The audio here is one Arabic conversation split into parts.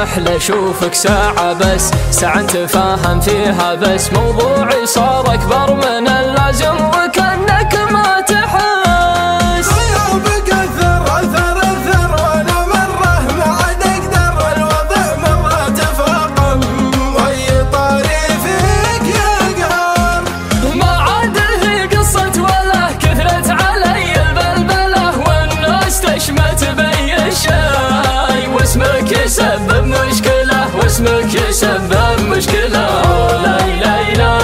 أحلى أشوفك ساعة بس، ساعة نتفاهم فيها بس، موضوعي صار أكبر من اللازم وكأنك ما تحس. غيابك أثر أثر وأنا مرة ما عاد أقدر، الوضع مرة تفاقم وأي طاري فيك يا قهر. ما عاد هي قصة ولا كثرت علي البلبلة، والناس تشمت بي الشاي، واسمك يسبب مشكلة، واسمك يسبب مشكلة. لا لا لا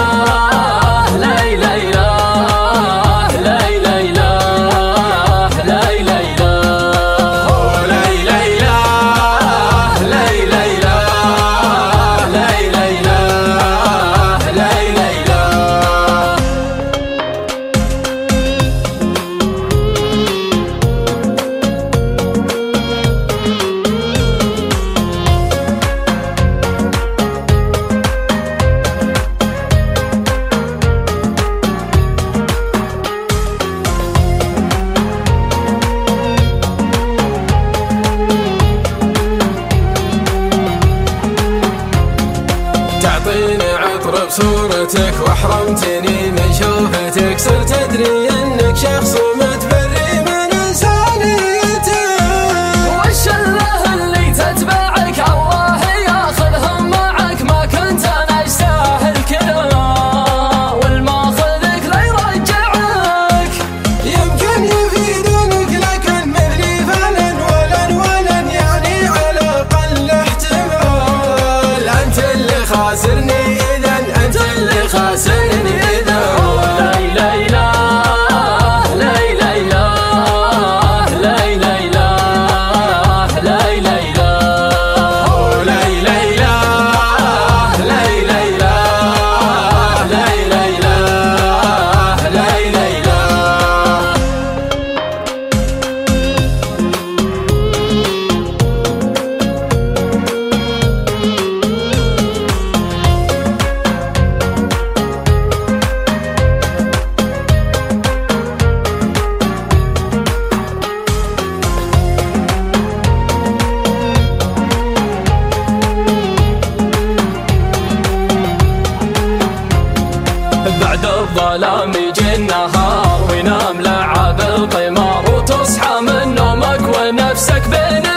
تعطيني عطر بصورتك واحرمتني من شوفتك، صرت ادري انك شخص متبري من انسانيتك. والشله اللي تتبعك الله ياخذهم معك، ما كنت انا استاهل كذا، والماخذك لا يرجعك. يمكن يفيدونك لكن مثلي فلن ولن يعني على الاقل احتمال. انت اللي خاسرني اذا، انت اللي خاسرني اذا. لا لا لا بعد الظلام يجي النهار، وينام لعب القمار، وتصحى من نومك ونفسك بين